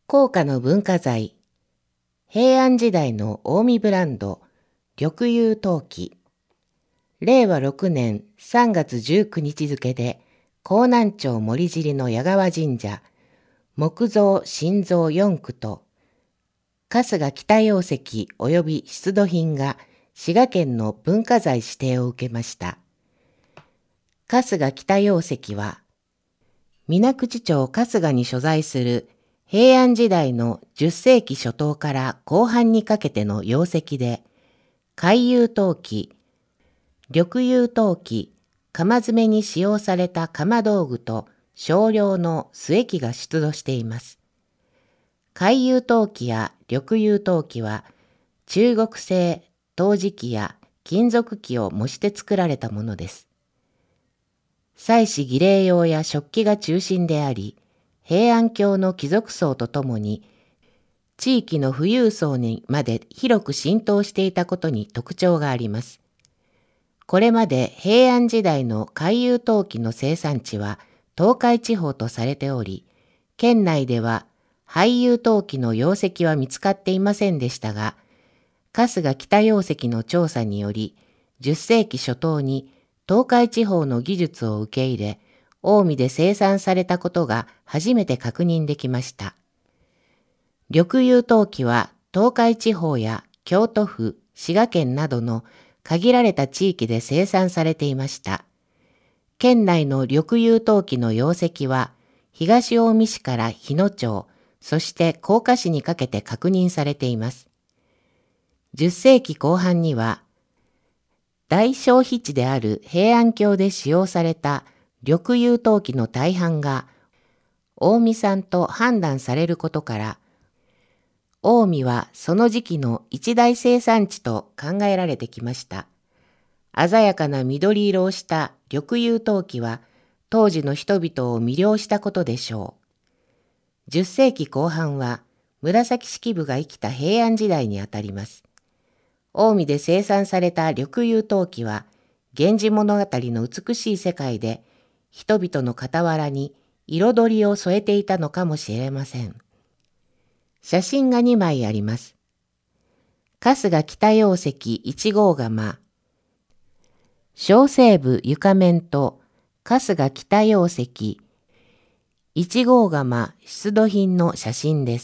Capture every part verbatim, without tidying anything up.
高価の文化財、平安時代の近江ブランド、緑釉陶器。れいわろくねんさんがつじゅうくにち付で、江南町森尻の矢川神社、木造新造よんくと、春日北洋石及び出土品が滋賀県の文化財指定を受けました。春日北洋石は、水口町春日に所在する平安時代のじゅっせいき初頭から後半にかけての溶石で、海釉陶器、緑釉陶器、釜詰めに使用された釜道具と少量の末器が出土しています。海釉陶器や緑釉陶器は中国製陶磁器や金属器を模して作られたものです。祭祀儀礼用や食器が中心であり、平安京の貴族層とともに地域の富裕層にまで広く浸透していたことに特徴があります。これまで平安時代の海釉陶器の生産地は東海地方とされており、県内では廃釉陶器の溶石は見つかっていませんでしたが、春日北溶石の調査により、じゅっせいき初頭に東海地方の技術を受け入れ、近江で生産されたことが初めて確認できました。緑釉陶器は東海地方や京都府、滋賀県などの限られた地域で生産されていました。県内の緑釉陶器の溶石は東近江市から日野町、そして甲賀市にかけて確認されています。じゅっせいきこう半には大消費地である平安京で使用された緑釉陶器の大半が近江産と判断されることから、近江はその時期の一大生産地と考えられてきました。鮮やかな緑色をした緑釉陶器は当時の人々を魅了したことでしょう。じゅっせいきこう半は紫式部が生きた平安時代にあたります。近江で生産された緑釉陶器は源氏物語の美しい世界で人々の傍らに彩りを添えていたのかもしれません。写真がにまいあります。春日北溶石いち号窯、小西部床面と春日北溶石いち号窯出土品の写真です。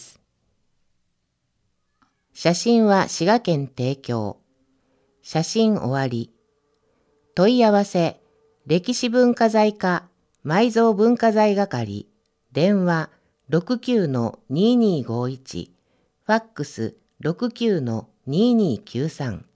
写真は滋賀県提供。写真終わり。問い合わせ、歴史文化財課埋蔵文化財係、電話 ろくきゅうのにーにーごいち、ファックス ろくきゅうのにーにーきゅうさん。